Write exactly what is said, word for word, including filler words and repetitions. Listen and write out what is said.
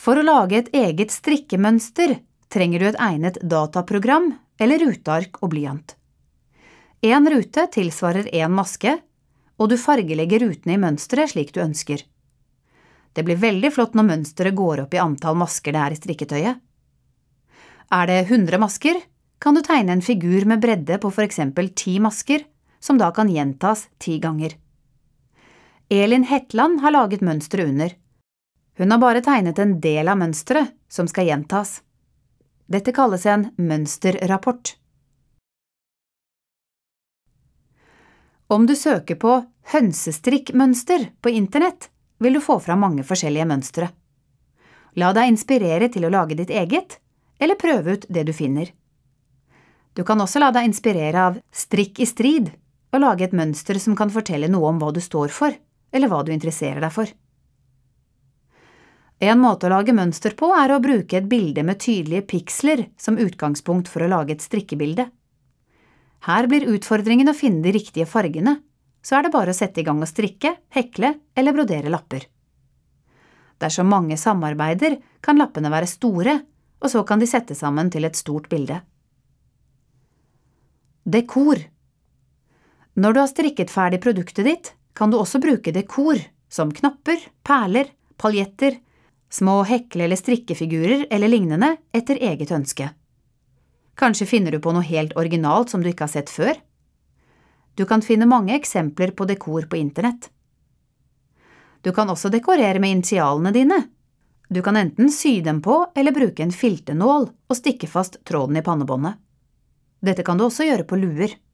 For å lage et eget strikkemønster trenger du et egnet dataprogram eller ruteark og blyant. En rute tilsvarer en maske, og du fargelegger rutene i mønsteret slik du ønsker. Det blir veldig flott når mønsteret går opp i antall masker det er i strikketøyet. Er det hundre masker, kan du tegne en figur med bredde på for eksempel ti masker, som da kan gjentas ti ganger. Elin Hetland har laget mønsteret under. Hun har bare tegnet en del av mønsteret som skal gjentas. Dette kalles en mønsterrapport. Om du søker på hønsestrikkmønster på internett, vil du få fram mange forskjellige mønstre. La deg inspirere til å lage ditt eget, eller prøve ut det du finner. Du kan også la deg inspirere av strikk i strid, og lage et mønster som kan fortelle noe om hva du står for, eller hva du interesserer deg for. En måte å lage mønster på er å bruke et bilde med tydelige piksler som utgangspunkt for å lage et strikkebilde. Her blir utfordringen å finne de riktige fargene, så er det bare å sette i gang å strikke, hekle eller brodere lapper. Dersom mange samarbeider, kan lappene være store, og så kan de sette sammen til et stort bilde. Dekor. Når du har strikket ferdig produktet ditt, kan du også bruke dekor, som knapper, perler, paljetter, små hekle- eller strikkefigurer eller lignende etter eget ønske. Kanskje finner du på noe helt originalt som du ikke har sett før? Du kan finne mange eksempler på dekor på internett. Du kan også dekorere med initialene dine. Du kan enten sy dem på eller bruke en filtenål og stikke fast tråden i pannebåndet. Dette kan du også gjøre på luer.